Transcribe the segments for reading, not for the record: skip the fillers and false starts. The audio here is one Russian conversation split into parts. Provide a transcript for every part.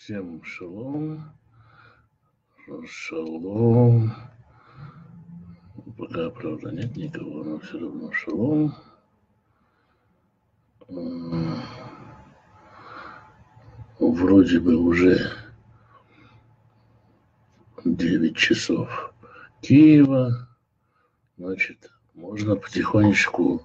Всем шалом, шалом. Пока, правда, нет никого, но все равно шалом. Вроде бы уже 9 часов Киева. Значит, можно потихонечку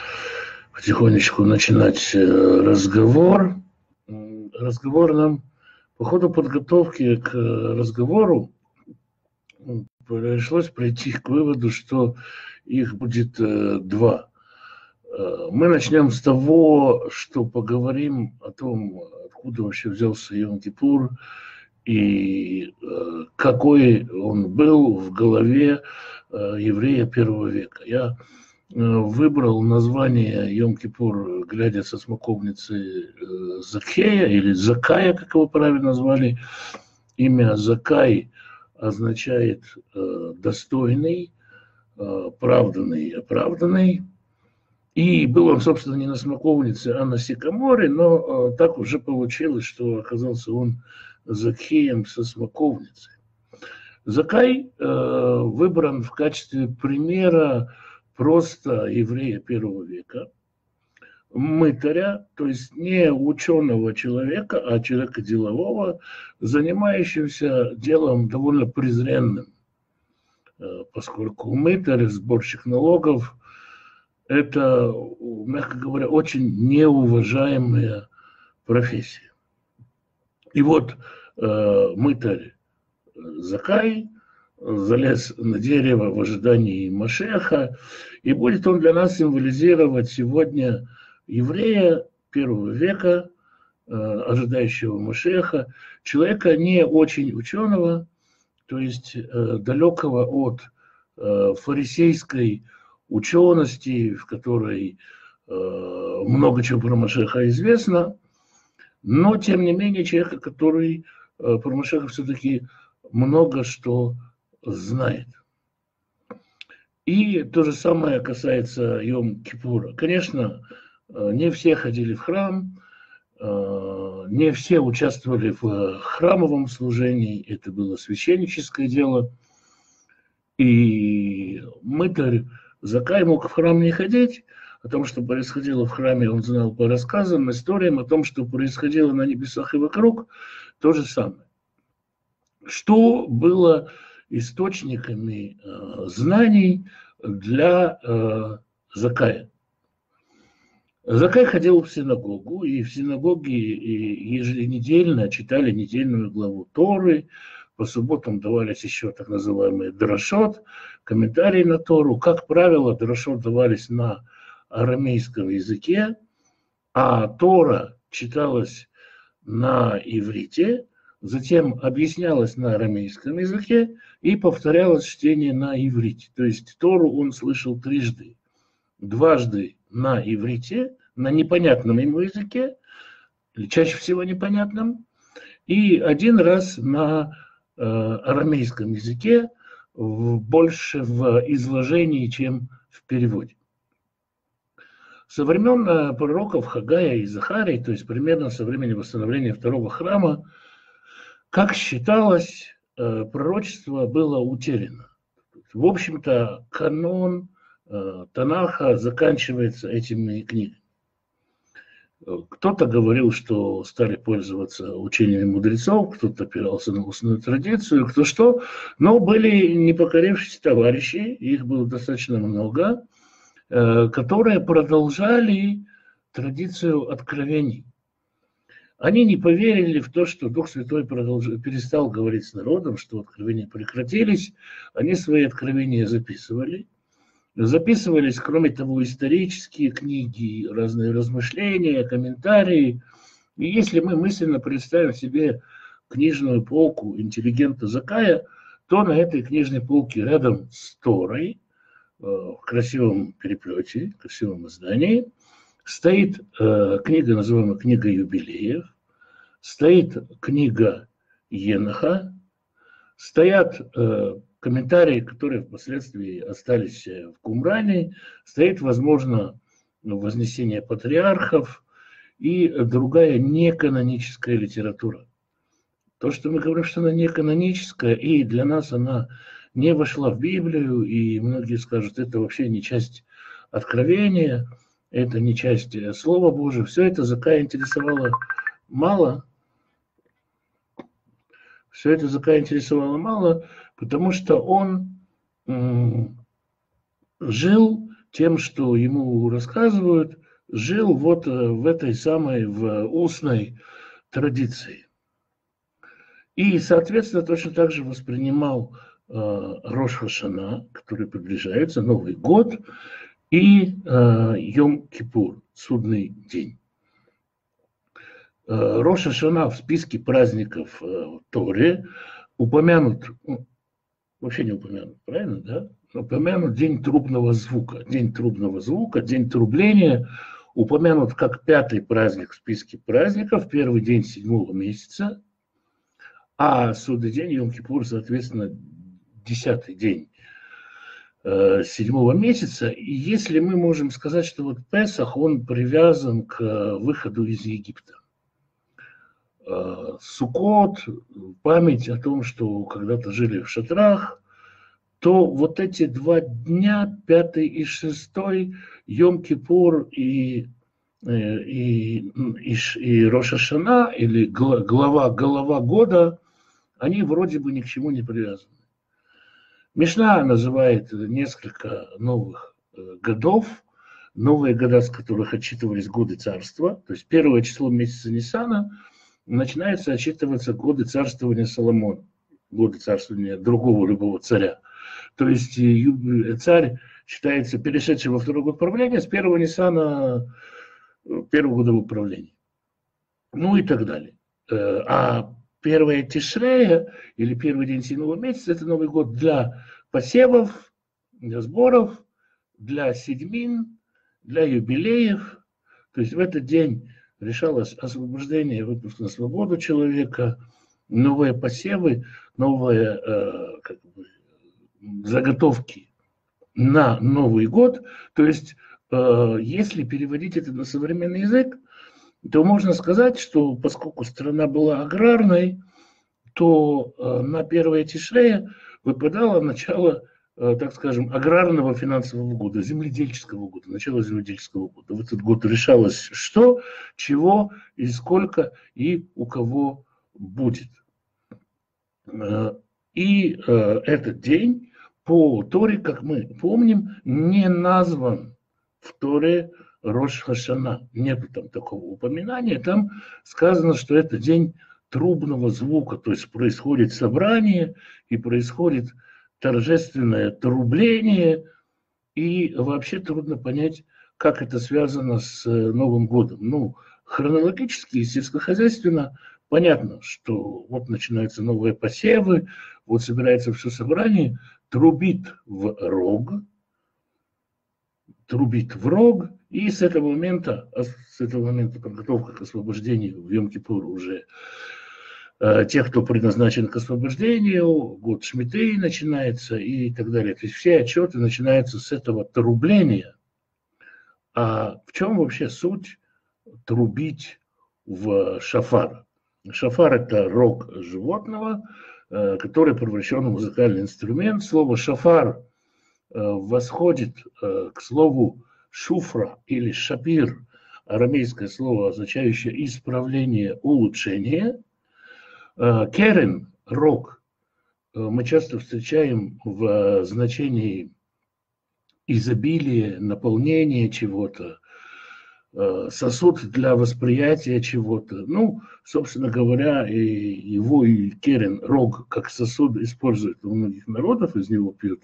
начинать разговор. Разговор нам по ходу подготовки к разговору пришлось прийти к выводу, что их будет два. Мы начнем с того, что поговорим о том, откуда вообще взялся Йом-Кипур и какой он был в голове еврея первого века. Я выбрал название Йом-Кипур, глядя со смоковницы Закхея, или Закая, как его правильно назвали. Имя Закай означает достойный, оправданный, оправданный. И был он, собственно, не на смоковнице, а на сикаморе, но так уже получилось, что оказался он Закхеем со смоковницей. Закай выбран в качестве примера просто еврея первого века, мытаря, то есть не ученого человека, а человека делового, занимающегося делом довольно презренным, поскольку мытарь, сборщик налогов, это, мягко говоря, очень неуважаемая профессия. И вот мытарь Закай залез на дерево в ожидании Машеха, и будет он для нас символизировать сегодня еврея первого века, ожидающего Машеха, человека не очень ученого, то есть далекого от фарисейской учености, в которой много чего про Машеха известно, но тем не менее человека, который про Машеха все-таки много что знает. И то же самое касается Йом-Кипура. Конечно, не все ходили в храм, не все участвовали в храмовом служении, это было священническое дело. И мытарь Закай мог в храм не ходить. О том, что происходило в храме, он знал по рассказам, историям, о том, что происходило на небесах и вокруг, то же самое. Что было источниками знаний для Закая? Закай ходил в синагогу, и в синагоге еженедельно читали недельную главу Торы, по субботам давались еще так называемые драшот, комментарии на Тору. Как правило, драшот давались на арамейском языке, а Тора читалась на иврите, затем объяснялось на арамейском языке и повторялось чтение на иврите. То есть Тору он слышал трижды. Дважды на иврите, на непонятном ему языке, чаще всего непонятном, и один раз на арамейском языке, больше в изложении, чем в переводе. Со времен пророков Хагая и Захарии, то есть примерно со времени восстановления второго храма, как считалось, пророчество было утеряно. В общем-то, канон Танаха заканчивается этими книгами. Кто-то говорил, что стали пользоваться учениями мудрецов, кто-то опирался на устную традицию, кто что, но были непокорившиеся товарищи, их было достаточно много, которые продолжали традицию откровений. Они не поверили в то, что Дух Святой перестал говорить с народом, что откровения прекратились. Они свои откровения записывали. Записывались, кроме того, исторические книги, разные размышления, комментарии. И если мы мысленно представим себе книжную полку интеллигента Закая, то на этой книжной полке рядом с Торой, в красивом переплете, в красивом издании, стоит книга, называемая «Книга юбилеев», стоит книга Еноха, стоят комментарии, которые впоследствии остались в Кумране, стоит, возможно, вознесение патриархов и другая неканоническая литература. То, что мы говорим, что она не каноническая, и для нас она не вошла в Библию, и многие скажут, это вообще не часть Откровения, это не часть Слова Божьего, все это Закая интересовало мало. Все это Закая интересовало мало, потому что он жил тем, что ему рассказывают, жил вот в этой самой, в устной традиции. И, соответственно, точно так же воспринимал Рош ха-Шана, который приближается, Новый год, и Йом-Кипур, судный день. Рош ха-Шана в списке праздников Торе упомянут, вообще не упомянут, правильно, да? Упомянут день трубного звука. День трубного звука, день трубления упомянут как 5-й праздник в списке праздников, первый день 7-го месяца, а судный день Йом-Кипур, соответственно, 10-й день 7-го месяца. И если мы можем сказать, что вот Песах, он привязан к выходу из Египта. Суккот, память о том, что когда-то жили в шатрах, то вот эти 2 дня, 5-й и 6-й, Йом-Кипур и Рош ха-Шана, или голова года, они вроде бы ни к чему не привязаны. Мишна называет несколько новых годов, новые года, с которых отчитывались годы царства, то есть 1 число месяца Ниссана начинается отчитываться годы царствования Соломона, годы царствования другого любого царя. То есть царь считается перешедший во 2-й год правления с 1 Ниссана, 1-го года правления. Ну и так далее. А 1 Тишрея, или первый день 7-го месяца, это Новый год для посевов, для сборов, для седьмин, для юбилеев. То есть в этот день решалось освобождение, выпуск на свободу человека, новые посевы, новые заготовки на Новый год. То есть, если переводить это на современный язык, то можно сказать, что поскольку страна была аграрной, то на 1 Тишрея выпадало начало, так скажем, аграрного финансового года, земледельческого года, начало земледельческого года. В этот год решалось, что, чего и сколько и у кого будет. И этот день по Торе, как мы помним, не назван в Торе Рош ха-Шана. Нет там такого упоминания. Там сказано, что это день трубного звука, то есть происходит собрание и происходит торжественное трубление, и вообще трудно понять, как это связано с Новым годом. Ну, хронологически и сельскохозяйственно понятно, что вот начинаются новые посевы, вот собирается все собрание, трубит в рог, и с этого момента подготовка к освобождению в Йом-Кипур уже тех, кто предназначен к освобождению, год Шмиты начинается и так далее. То есть все отчеты начинаются с этого трубления. А в чем вообще суть трубить в шафар? Шафар – это рог животного, который превращен в музыкальный инструмент. Слово «шафар» восходит к слову «шуфра» или «шапир», арамейское слово, означающее «исправление, улучшение». Керен, рог, мы часто встречаем в значении изобилия, наполнения чего-то, сосуд для восприятия чего-то. Ну, собственно говоря, и его и керен, рог, как сосуд используют у многих народов, из него пьют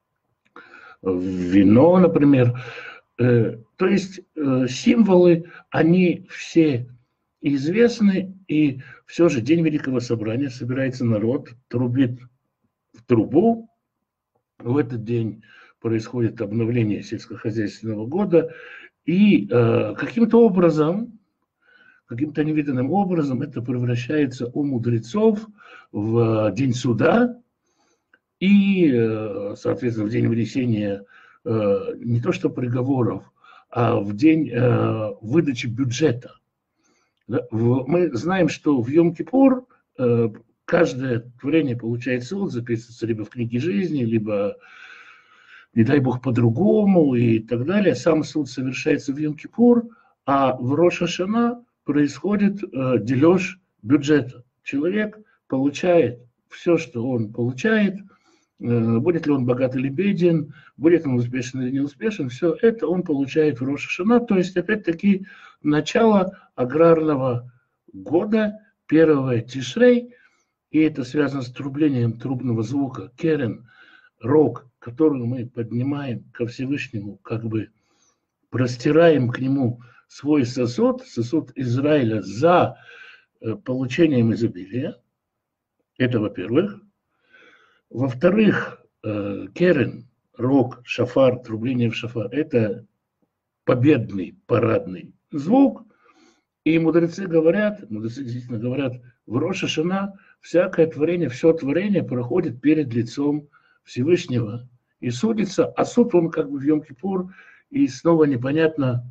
вино, например. То есть символы, они все известны, и все же день Великого Собрания, собирается народ, трубит в трубу. В этот день происходит обновление сельскохозяйственного года, и каким-то образом, каким-то невиданным образом это превращается у мудрецов в день суда и, соответственно, в день вынесения не то что приговоров, а в день выдачи бюджета. Мы знаем, что в Йом-Кипур каждое творение получает суд, записывается либо в книге жизни, либо, не дай бог, по-другому и так далее. Сам суд совершается в Йом-Кипур, а в Рош-ха-Шана происходит дележ бюджета. Человек получает все, что он получает, будет ли он богат или беден, будет он успешен или не успешен, все это он получает в Рош-ха-Шана, то есть опять-таки начало аграрного года, 1 Тишрей, и это связано с трублением трубного звука, керен, рог, который мы поднимаем ко Всевышнему, как бы простираем к нему свой сосуд, сосуд Израиля за получением изобилия. Это во-первых. Во-вторых, керен, рог, шафар, трубление в шафар – это победный, парадный звук. И мудрецы действительно говорят, в Рош-ха-Шана всякое творение, все творение проходит перед лицом Всевышнего и судится, а суд он как бы в Йом-Кипур, и снова непонятно,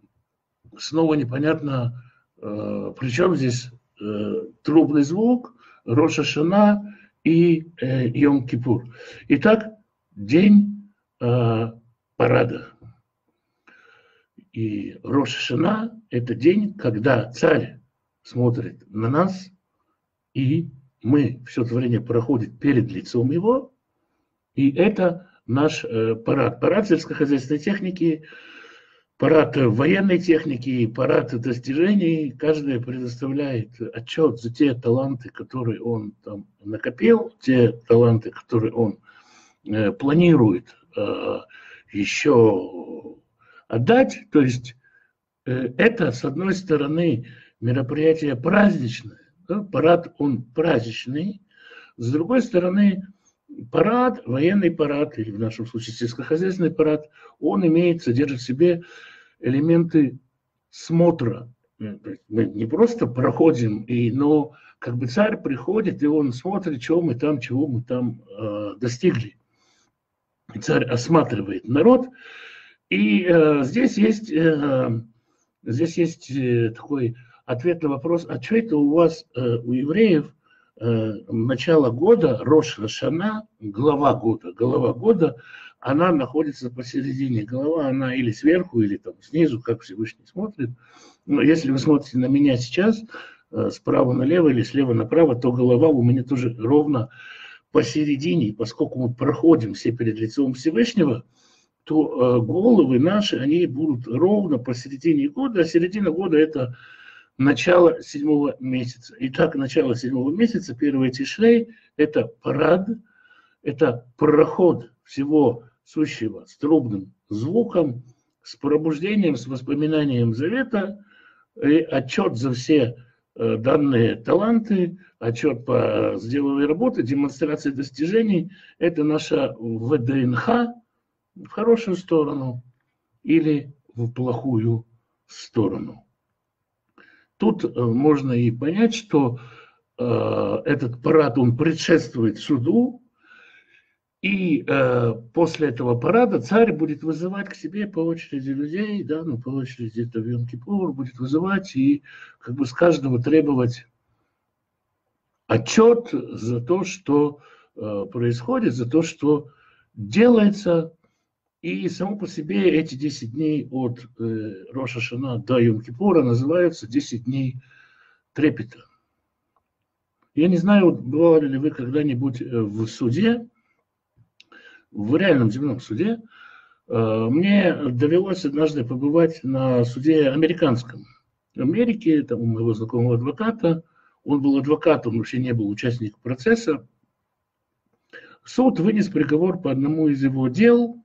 при чем здесь трубный звук, Рош-ха-Шана и Йом-Кипур. Итак, день парада. И Рош-ха-Шана – это день, когда царь смотрит на нас, и все творение проходит перед лицом его, и это наш парад. Парад сельскохозяйственной техники, парад военной техники, парад достижений. Каждый предоставляет отчет за те таланты, которые он там накопил, те таланты, которые он планирует еще отдать. То есть это, с одной стороны, мероприятие праздничное, да? Парад он праздничный, с другой стороны, парад, военный парад, или в нашем случае сельскохозяйственный парад, он содержит в себе элементы смотра. Мы не просто проходим, но как бы царь приходит, и он смотрит, чего мы там достигли. И царь осматривает народ. И здесь есть такой ответ на вопрос, а что это у вас, у евреев, начало года, Рош-ха-Шана, голова года, она находится посередине. Голова, она или сверху, или там снизу, как Всевышний смотрит. Но если вы смотрите на меня сейчас, справа налево или слева направо, то голова у меня тоже ровно посередине. И поскольку мы проходим все перед лицом Всевышнего, то головы наши, они будут ровно посередине года, а середина года – это начало 7 месяца. Итак, начало 7 месяца, 1 Тишрей, это парад, это проход всего сущего с трубным звуком, с пробуждением, с воспоминанием завета, и отчет за все данные таланты, отчет по сделанной работе, демонстрация достижений. Это наша ВДНХ в хорошую сторону или в плохую сторону. Тут можно и понять, что этот парад, он предшествует суду, и после этого парада царь будет вызывать к себе по очереди людей, да, по очереди это в Йом-Кипур будет вызывать и как бы с каждого требовать отчет за то, что происходит, за то, что делается. И само по себе эти 10 дней от Рош-ха-Шана до Йом-Кипура называются 10 дней трепета. Я не знаю, бывали ли вы когда-нибудь в суде, в реальном земном суде. Мне довелось однажды побывать на суде американском. В Америке, там у моего знакомого адвоката, он был адвокатом, он вообще не был участником процесса. Суд вынес приговор по одному из его дел.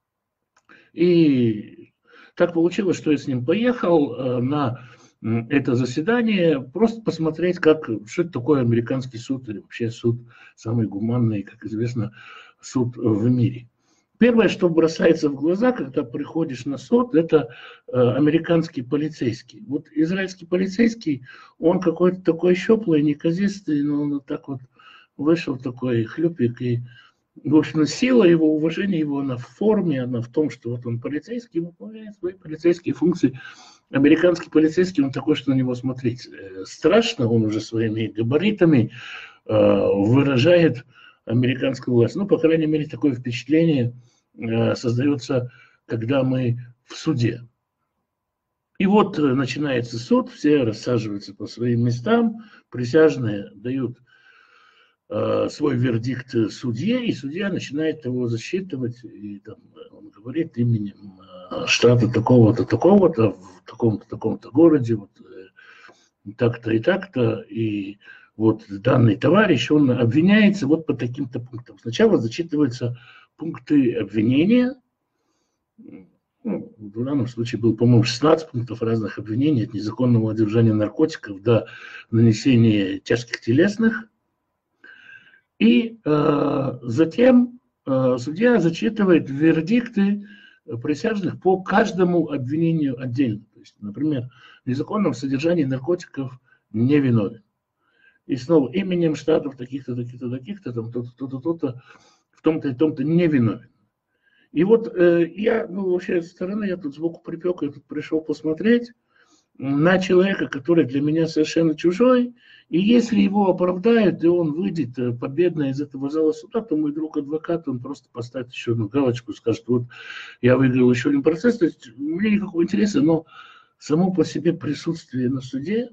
И так получилось, что я с ним поехал на это заседание, просто посмотреть, что это такое американский суд, или вообще суд самый гуманный, как известно, суд в мире. Первое, что бросается в глаза, когда приходишь на суд, это американский полицейский. Вот израильский полицейский, он какой-то такой щуплый, неказистый, но он вот так вот вышел такой хлюпик, и в общем, сила его, уважение его, она в форме, она в том, что вот он полицейский, выполняет свои полицейские функции. американский полицейский, он такой, что на него смотреть страшно, он уже своими габаритами выражает американскую власть. Ну, по крайней мере, такое впечатление создается, когда мы в суде. И вот начинается суд, все рассаживаются по своим местам, присяжные дают свой вердикт судье, и судья начинает его засчитывать, и там, он говорит именем штата такого-то, такого-то, в таком-то, таком-то городе, вот так-то и так-то, и вот данный товарищ, он обвиняется вот по таким-то пунктам. Сначала зачитываются пункты обвинения, ну, в данном случае было, по-моему, 16 пунктов разных обвинений, от незаконного одержания наркотиков до нанесения тяжких телесных. И затем судья зачитывает вердикты присяжных по каждому обвинению отдельно. То есть, например, в незаконном содержании наркотиков не виновен. И снова именем штатов таких-то, таких-то, таких-то, там, то-то, то-то, то-то, в том-то и том-то не виновен. И вот я, ну, вообще, со стороны, я тут сбоку припек, я тут пришел посмотреть на человека, который для меня совершенно чужой, и если его оправдают, и он выйдет победно из этого зала суда, то мой друг адвокат, он просто поставит еще одну галочку, скажет, вот я выиграл еще один процесс, то есть у меня никакого интереса, но само по себе присутствие на суде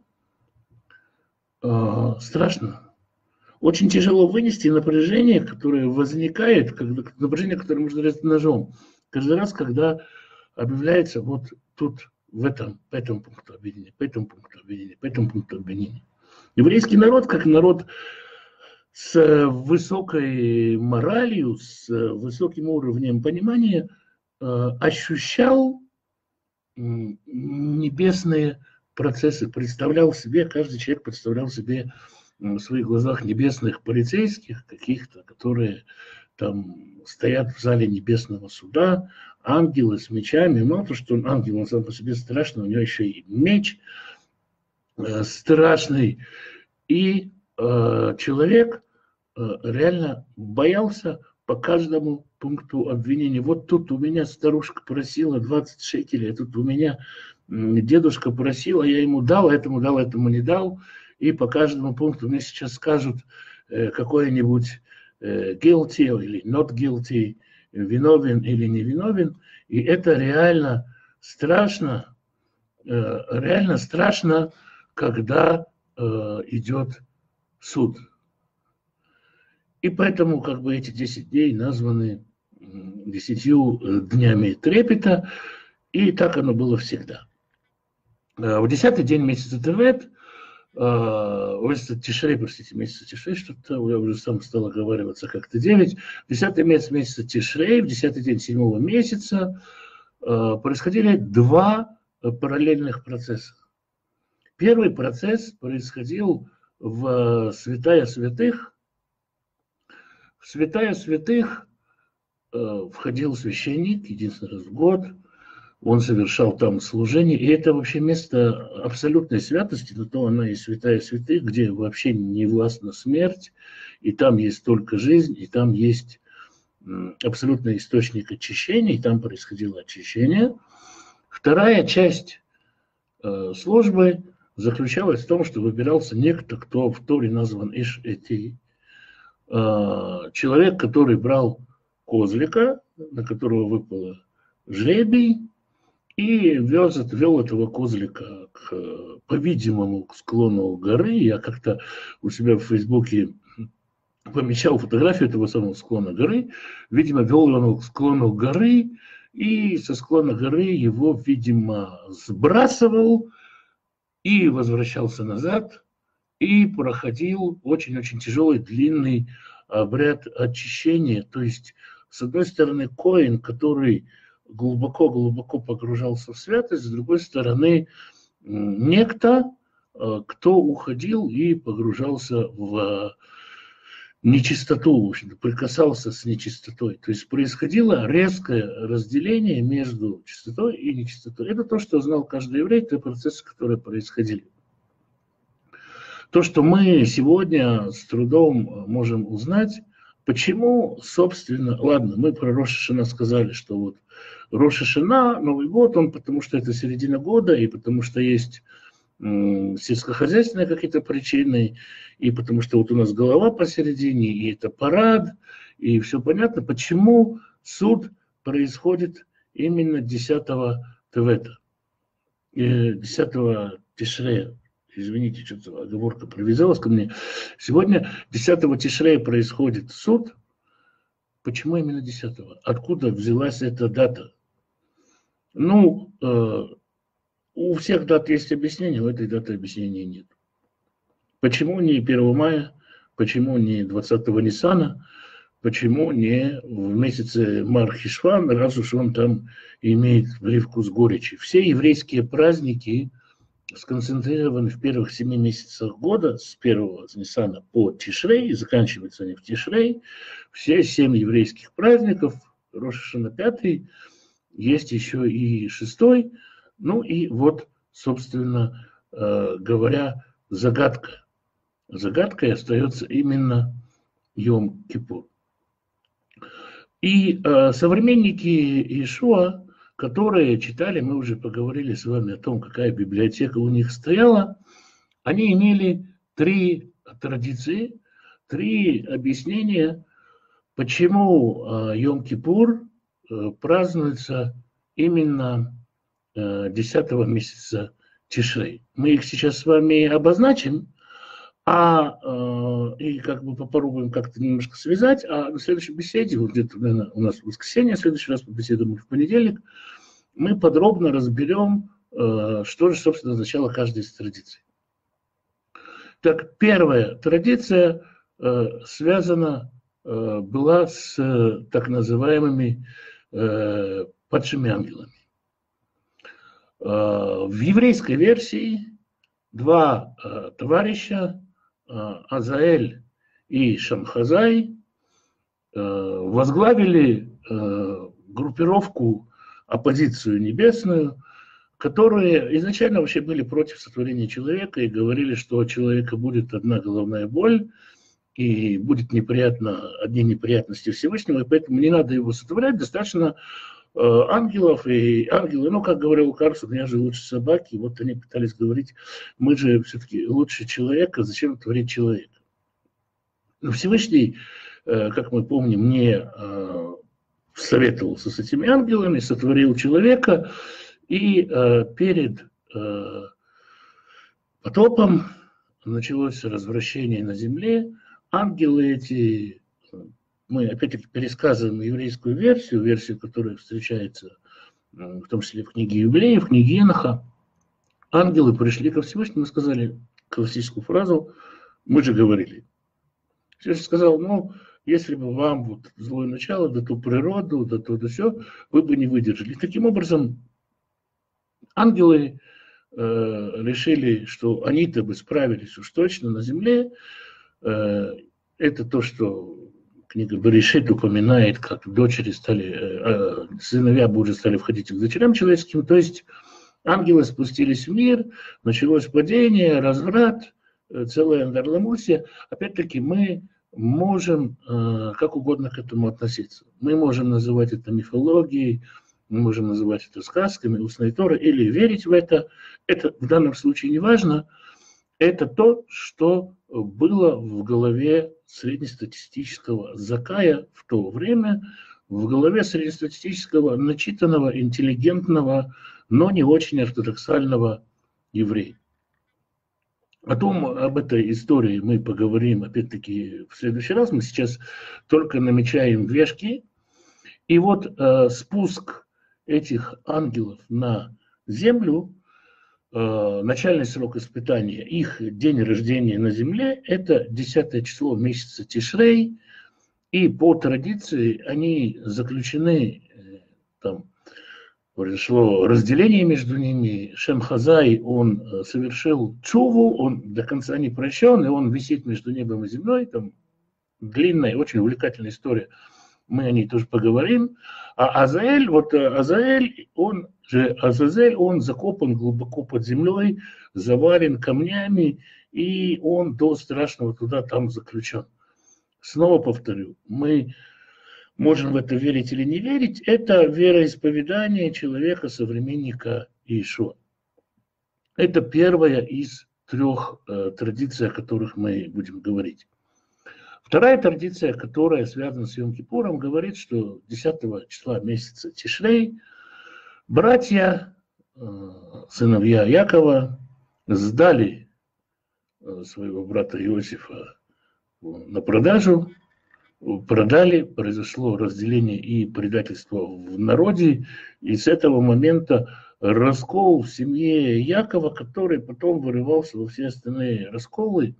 страшно. Очень тяжело вынести напряжение, которое возникает, напряжение, которое можно резать ножом, каждый раз, когда объявляется вот тут, по этому пункту обвинения, по этому пункту обвинения, по этому пункту обвинения. Еврейский народ, как народ с высокой моралью, с высоким уровнем понимания, ощущал небесные процессы, представлял себе, каждый человек представлял себе в своих глазах небесных полицейских каких-то, которые там стоят в зале небесного суда, ангелы с мечами. Мало того, что он ангел, он сам по себе страшный, у него еще и меч страшный. И человек реально боялся по каждому пункту обвинения. Вот тут у меня старушка просила 20 шекелей, а тут у меня дедушка просил, а я ему дал, этому не дал. И по каждому пункту мне сейчас скажут какой-нибудь guilty или not guilty, виновен или не виновен. И это реально страшно, когда идет суд. И поэтому как бы эти 10 дней названы 10 днями трепета, и так оно было всегда. В 10-й день месяца Тевет, месяца Тишрей, простите, месяца Тишрей, что-то я уже сам стал оговариваться как-то 9, в 10-й месяца Тишрей, в 10-й день 7-го месяца происходили два параллельных процесса. Первый процесс происходил в Святая Святых. В Святая Святых входил священник единственный раз в год, он совершал там служение, и это вообще место абсолютной святости, но то она и Святая Святых, где вообще не властна смерть, и там есть только жизнь, и там есть абсолютный источник очищения, и там происходило очищение. Вторая часть службы заключалась в том, что выбирался некто, кто в Торе назван Иш-Эти, человек, который брал козлика, на которого выпало жребий, и вел этого козлика, по-видимому, к склону горы. Я как-то у себя в Фейсбуке помечал фотографию этого самого склона горы. Видимо, вел его к склону горы, и со склона горы его, видимо, сбрасывал и возвращался назад, и проходил очень-очень тяжелый, длинный обряд очищения. То есть, с одной стороны, коэн, который глубоко-глубоко погружался в святость, с другой стороны, некто, кто уходил и погружался в нечистоту, в общем-то, прикасался с нечистотой. То есть происходило резкое разделение между чистотой и нечистотой. Это то, что знал каждый еврей, те процессы, которые происходили. То, что мы сегодня с трудом можем узнать, Почему, собственно, ладно, мы про Рош ха-Шана сказали, что вот Рош ха-Шана, Новый год, он потому что это середина года, и потому что есть сельскохозяйственные какие-то причины, и потому что вот у нас голова посередине, и это парад, и все понятно, почему суд происходит именно 10-го Тевета, 10-го Тишрея. Извините, что-то оговорка привязалась ко мне. Сегодня 10-го Тишрея происходит суд. Почему именно 10-го? Откуда взялась эта дата? Ну, у всех дат есть объяснение, у этой даты объяснения нет. Почему не 1 мая, почему не 20-го Ниссана, почему не в месяце Мар-Хишван, раз уж он там имеет привкус горечи. Все еврейские праздники сконцентрированы в первых 7 месяцах года, с 1-го Ниссана по Тишрей, заканчиваются они в Тишрей. Все 7 еврейских праздников, Рош ха-Шана 5, есть еще и 6-й. Ну и вот, собственно говоря, загадка. Загадкой остается именно Йом-Кипур. И современники Иешуа, которые читали, мы уже поговорили с вами о том, какая библиотека у них стояла, они имели 3 традиции, 3 объяснения, почему Йом-Кипур празднуется именно 10-го месяца Тишрей. Мы их сейчас с вами обозначим, и как бы попробуем как-то немножко связать, а на следующей беседе, вот где-то, наверное, у нас воскресенье, в следующий раз побеседуем в понедельник, мы подробно разберем, что же, собственно, означало каждая из традиций. Так, первая традиция связана была с так называемыми падшими ангелами. В еврейской версии 2 товарища, Азаэль и Шамхазай, возглавили группировку, оппозицию небесную, которые изначально вообще были против сотворения человека и говорили, что у человека будет одна головная боль и будет одни неприятности Всевышнего, и поэтому не надо его сотворять, достаточно ангелов, и ангелы, ну, как говорил Карлсон, я же лучше собаки, вот они пытались говорить, мы же все-таки лучше человека, зачем творить человека? Но Всевышний, как мы помним, не советовался с этими ангелами, сотворил человека, и перед потопом началось развращение на земле, ангелы эти... Мы, опять-таки, пересказываем еврейскую версию, которая встречается в том числе в книге Юбилеев, в книге Еноха. Ангелы пришли ко Всевышнему и сказали классическую фразу «Мы же говорили». Всевышний сказал, ну, если бы вам вот злое начало, да ту природу, да то, да все, вы бы не выдержали. И таким образом, ангелы решили, что они-то бы справились уж точно на земле. Это то, что книга Берешит упоминает, как дочери сыновья Божьи стали входить к дочерям человеческим, то есть ангелы спустились в мир, началось падение, разврат, целая андерламусия. Опять-таки мы можем как угодно к этому относиться. Мы можем называть это мифологией, мы можем называть это сказками, устной Торы, или верить в это. Это в данном случае не важно. Это то, что было в голове среднестатистического закая в то время, в голове среднестатистического, начитанного, интеллигентного, но не очень ортодоксального еврея. Об этой истории мы поговорим, опять-таки, в следующий раз. Мы сейчас только намечаем вешки. И вот спуск этих ангелов на землю, начальный срок испытания, их день рождения на земле, это 10 число месяца Тишрей, и по традиции они заключены, там произошло разделение между ними, Шемхазай, он совершил чуву, он до конца не прощен, и он висит между небом и землей, там длинная, очень увлекательная история, мы о ней тоже поговорим. А Азаэль, Азазель, он закопан глубоко под землей, завален камнями, и он до страшного туда там заключен. снова повторю, мы можем в это верить или не верить, это вероисповедание человека, современника Иешуа. Это первая из трех традиций, о которых мы будем говорить. Вторая традиция, которая связана с Йом-Кипуром, говорит, что 10 числа месяца Тишрей братья, сыновья Якова, сдали своего брата Иосифа на продажу, продали, произошло разделение и предательство в народе, и с этого момента раскол в семье Якова, который потом вырывался во все остальные расколы,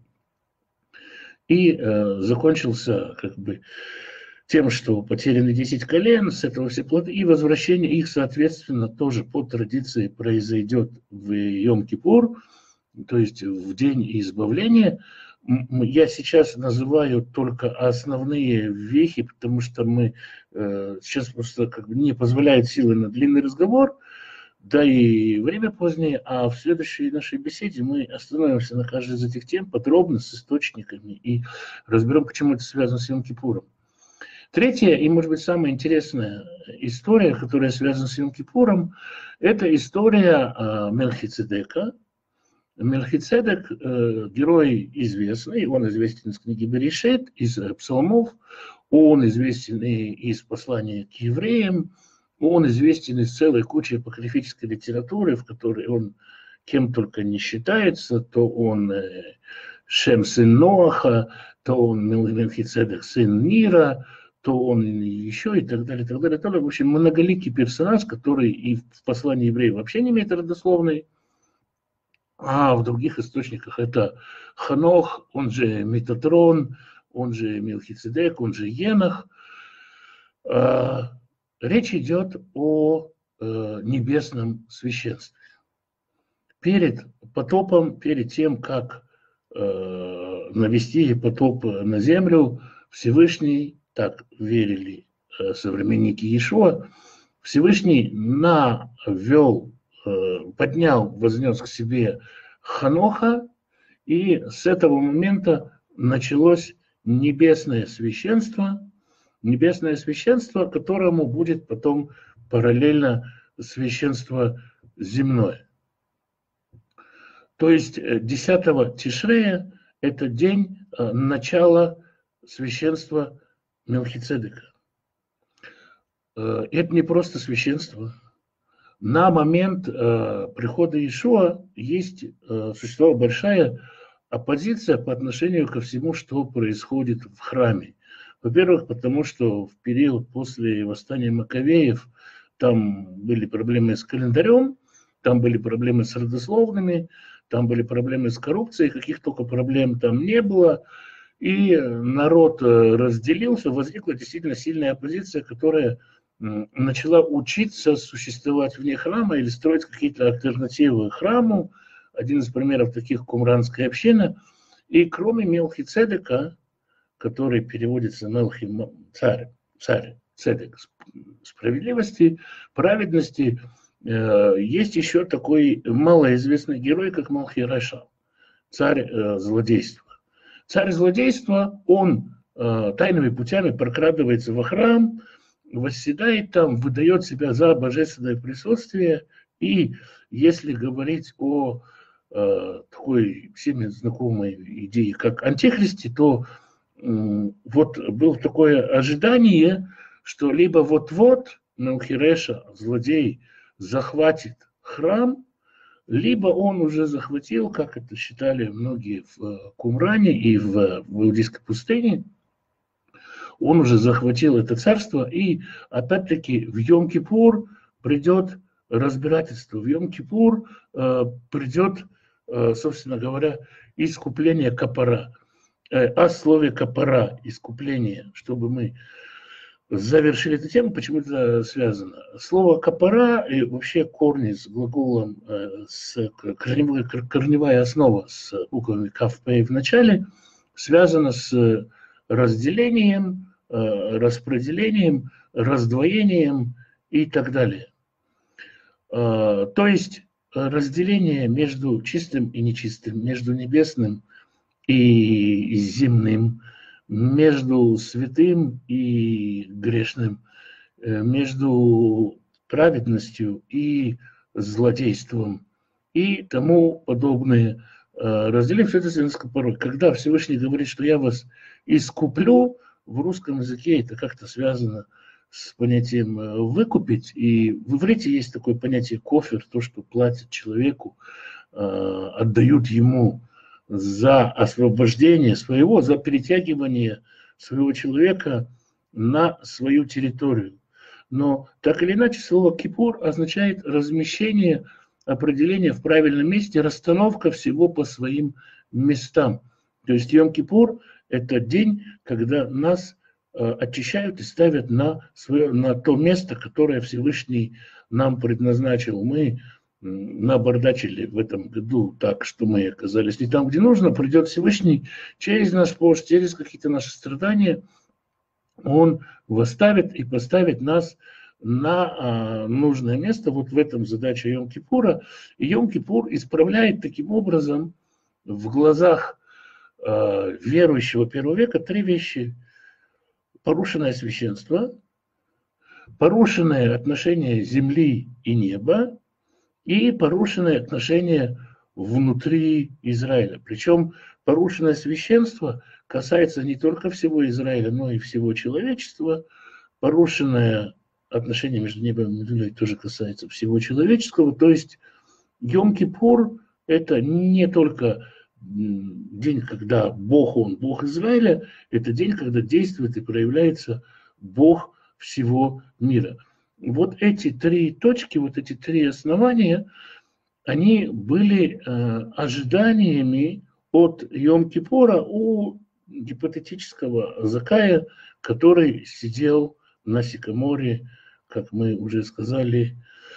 и закончился как бы тем, что потеряны 10 колен, с этого все плоды, и возвращение их, соответственно, тоже по традиции произойдет в Йом-Кипур, то есть в день избавления. Я сейчас называю только основные вехи, потому что мы сейчас просто как бы не позволяет силы на длинный разговор, да и время позднее, а в следующей нашей беседе мы остановимся на каждой из этих тем подробно, с источниками, и разберем, почему это связано с Йом-Кипуром. Третья и, может быть, самая интересная история, которая связана с Йом-Кипуром, это история Мелхицедека. Мелхицедек герой известный, он известен из книги Берешит, из псалмов, он известен и из послания к евреям, он известен из целой кучи апокрифической литературы, в которой он кем только не считается, то он Шем сын Ноаха, то он Мелхицедек сын Нира, то он еще и так далее, и так далее. В общем, многоликий персонаж, который и в послании евреев вообще не имеет родословной, а в других источниках это Ханох, он же Метатрон, он же Мелхицедек, он же Енах. Речь идет о небесном священстве. Перед потопом, перед тем, как навести потоп на землю, Всевышний, так верили современники Иешуа, Всевышний поднял, вознес к себе Ханоха, и с этого момента началось небесное священство, которому будет потом параллельно священство земное. То есть 10 Тишрея – это день начала священства Мелхицедека. Это не просто священство. На момент прихода Иешуа существовала большая оппозиция по отношению ко всему, что происходит в храме. Во-первых, потому что в период после восстания Маковеев там были проблемы с календарем, там были проблемы с родословными, там были проблемы с коррупцией, каких только проблем там не было. И народ разделился, возникла действительно сильная оппозиция, которая начала учиться существовать вне храма или строить какие-то альтернативы храму. Один из примеров таких – Кумранская община. И кроме Мелхицедека, который переводится царь, цедек, справедливости, праведности, есть еще такой малоизвестный герой, как Малхи-Реша, царь злодейства. Царь злодейства, он тайными путями прокрадывается во храм, восседает там, выдает себя за божественное присутствие. И если говорить о такой всеми знакомой идее, как антихристе, то вот было такое ожидание, что либо вот-вот Мелхиреша, злодей, захватит храм, либо он уже захватил, как это считали многие в Кумране и в Иудейской пустыне, он уже захватил это царство, и опять-таки в Йом-Кипур придет разбирательство, в Йом-Кипур придет, собственно говоря, искупление капара. О слове капара, искупление, чтобы мы завершили эту тему, почему это связано. Слово капара и вообще корни с глаголом, корневая основа с буквами кав, пей в начале, связана с разделением, распределением, раздвоением и так далее. То есть разделение между чистым и нечистым, между небесным и земным, между святым и грешным, между праведностью и злодейством и тому подобное. Разделив все это с порой. Когда Всевышний говорит, что я вас искуплю, в русском языке это как-то связано с понятием выкупить. И в иврите есть такое понятие кофер, то, что платят человеку, отдают ему за освобождение своего, за перетягивание своего человека на свою территорию. Но так или иначе слово «кипур» означает размещение, определение в правильном месте, расстановка всего по своим местам. То есть Йом-Кипур – это день, когда нас очищают и ставят на то место, которое Всевышний нам предназначил. Мы набардачили в этом году так, что мы оказались не там, где нужно. Придет Всевышний через наш пост, через какие-то наши страдания. Он восставит и поставит нас на нужное место. Вот в этом задача Йом-Кипура. И Йом-Кипур исправляет таким образом в глазах верующего первого века три вещи. Порушенное священство, порушенное отношение земли и неба и порушенное отношение внутри Израиля. Причем порушенное священство касается не только всего Израиля, но и всего человечества. Порушенное отношение между небом и землей тоже касается всего человеческого. То есть Йом-Кипур – это не только день, когда Бог, Он Бог Израиля, это день, когда действует и проявляется Бог всего мира. Вот эти три точки, вот эти три основания, они были ожиданиями от Йом-Кипура у гипотетического Закая, который сидел на сикаморе, как мы уже сказали,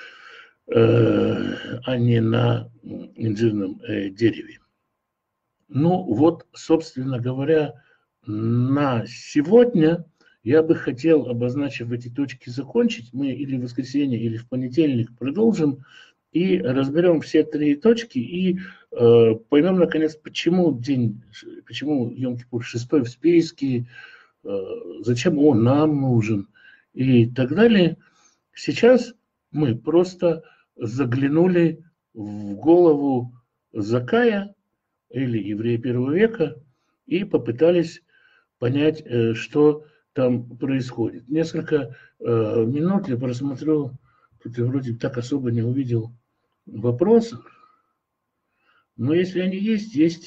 а не на инжирном дереве. Ну вот, собственно говоря, на сегодня я бы хотел, обозначив эти точки, закончить. Мы или в воскресенье, или в понедельник продолжим и разберем все три точки и поймем, наконец, почему Йом-Кипур шестой в списке, зачем он нам нужен и так далее. Сейчас мы просто заглянули в голову Закая или еврея первого века и попытались понять, что там происходит. Несколько минут я просмотрю, тут я вроде так особо не увидел вопросов, но если они есть, есть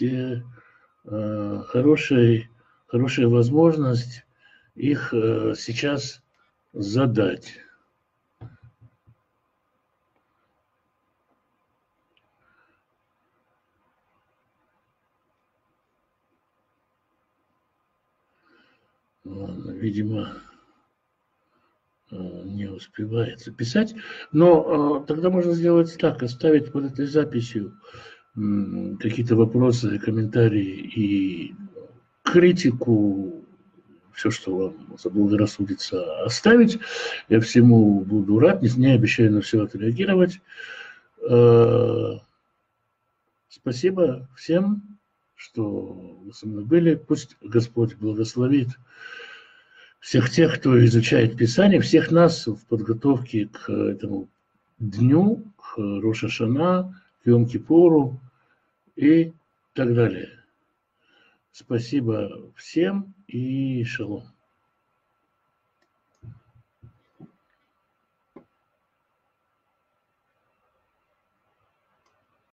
хорошая возможность их сейчас задать. Ладно, видимо, не успевает записать. Но тогда можно сделать так, оставить под этой записью какие-то вопросы, комментарии и критику, все, что вам заблагорассудится оставить. Я всему буду рад, не обещаю на все отреагировать. Спасибо всем, что вы со мной были. Пусть Господь благословит всех тех, кто изучает Писание, всех нас в подготовке к этому дню, к Рош ха-Шана, к Йом-Кипуру и так далее. Спасибо всем и шалом.